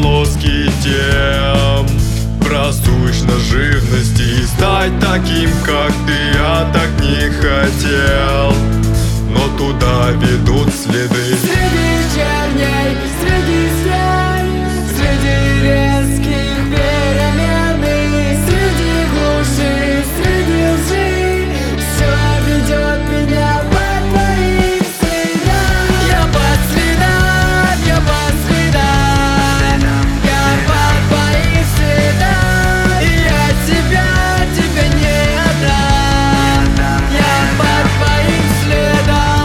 отголоски тем просущной живности. И стать таким, как ты, я так не хотел, но туда ведут следы. Среди черней, среди сней, среди резких перемены, среди глуши, среди лжи, все ведет меня по твоим следам. Я под следам, я под следам, я под твоим следам, и я тебе не отдам. Я под твоим следам.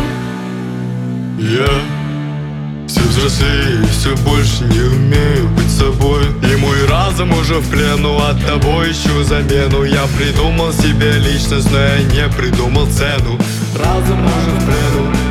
Я все взрослее, все больше не умею быть собой, и мой разум уже в плену, от тобой ищу замену. Я придумал себе личность, но я не придумал цену. Разум уже в плену,